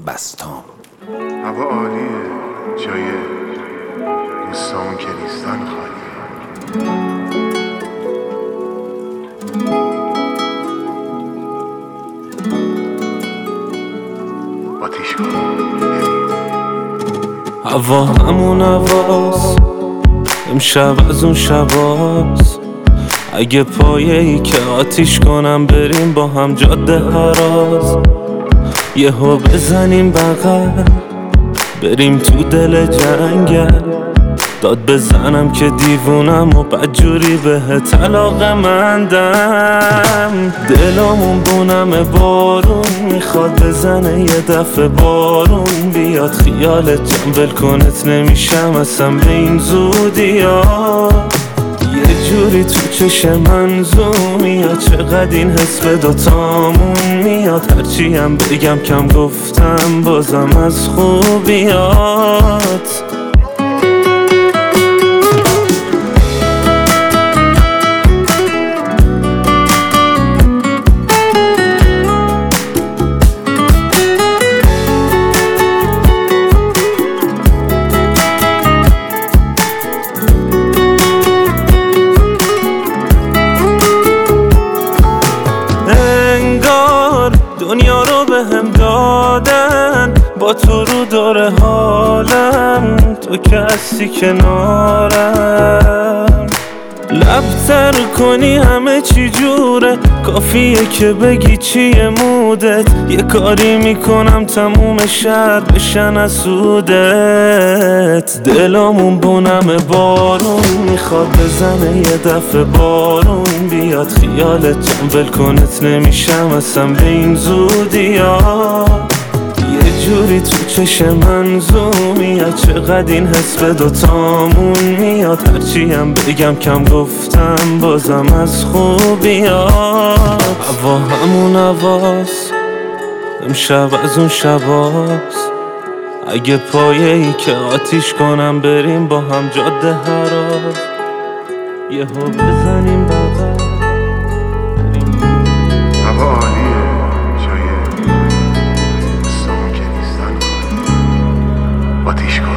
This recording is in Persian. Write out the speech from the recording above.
بستام. هوا عالیه، جای دوستامون که نیستن خالیه. آتیش کن هوا همون هواست، امشب از اون شباست. اگه پایه‌ای که آتیش کنم بریم با هم جاده هراز. یهو بزنیم بغل بریم تو دل جنگل. داد بزنم که دیوونم و بدجوری به علاقه‌مندم. دلمون بونم بارون میخواد بزنه یه دفعه بارون بیاد. خیالت جنبل کنت نمیشم اصلا به این زودی ها. یه جوری تو چش من زوم میاد، چقدر این حس به دوتامون میاد. هرچی هم بگم کم گفتم بازم از خوبیات. دنیا رو به هم دادن با تو رو دور حالم. تو که هستی کنارم، لب تر کنی همه چی جوره. کافیه که بگی چیه مودت، یه کاری میکنم تموم شهر بشن از سودت. دلمون بونم بارون میخواد بزنه یه دفعه بارون بیاد. خیالت جنبل کنت نمیشم اصلا به این زودی ها. یه جوری تو چش من زوم میاد، چقدر این حس به دوتامون میاد. هرچی هم بگم کم گفتم بازم از خوبیات. هوا همون هواست، امشب از اون شباست. اگه پایه‌ای که آتیش کنم بریم با هم جاده هراز. یهو بزنیم بغل. هوا عالیه، جای دوستامون که نیستن خالیه. آتیش کن